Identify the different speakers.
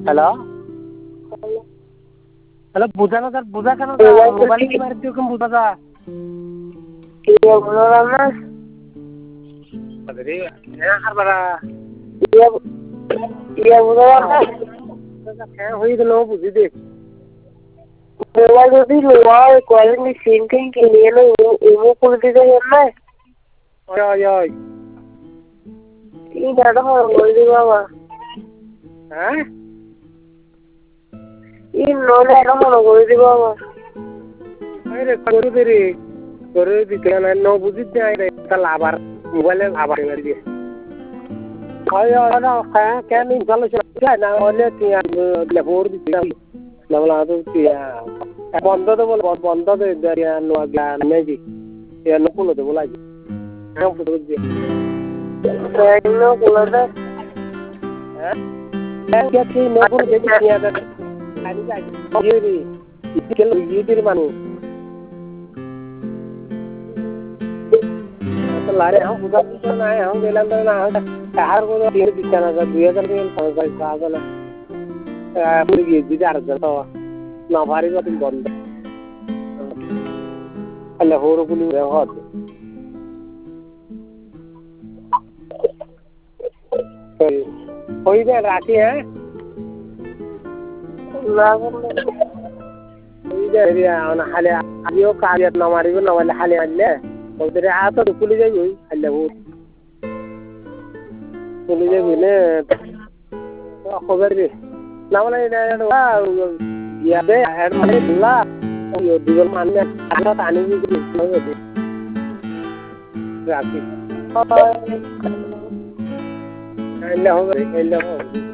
Speaker 1: hello বুঝা না sir বুঝা কেন মোবাইল কি মারি তুই বুঝা যা
Speaker 2: iya beneran mas
Speaker 1: jadi ya harba
Speaker 2: iya beneran mas
Speaker 1: kayak hoy gelo বুঝি দে
Speaker 2: মোবাইল যদি লোয়ার কোয়ালিটি সিঙ্কিং के लिए ना इमो कर दीजिए ना
Speaker 1: oy oy
Speaker 2: ये दादा हो बोल बाबा
Speaker 1: হ্যাঁ
Speaker 2: ये नोले ना हो बोल बाबा
Speaker 1: আরে করে দিতে না নো বুঝিতে আইরে তাহলে আবার মোবাইলে আবার মেরে দিয়ে হয় না কেন ভালো ছিল না হলে তুই লেবর দিতে না বলা তো তুই বন্ধ তো বল বন্ধ দে দরিয়া নো জ্ঞান নেই এ নো কোলো তো বলাই হ্যাঁ ফুটো দিয়ে
Speaker 2: नो कोला दे
Speaker 1: হ্যাঁ কি নো কোলো দেখি নিয়া দে আনি যাই ইয়েরি কেন ইয়েরি মানুষ लारे हम बुझा तो ना हम गेला ना शहर को तीन दिखाना का 2000 के साल ना पूरी ये दिदार तो ना भारी को तुम बंद अल्लाह होरो कुली रहत कोई दे राती है कोई दे रिया ना हाले आदियो कालियत ना मारी को ना वाले हाले अल्ले ওদের আত পুলি যাই আল্লাহ পুলি যাই বলে খবর রে না বলে ইয়াবে আর মানে বলা ওই দুজন মানে আলো টানি দিতে হবে রাখি আল্লাহ হবে আল্লাহ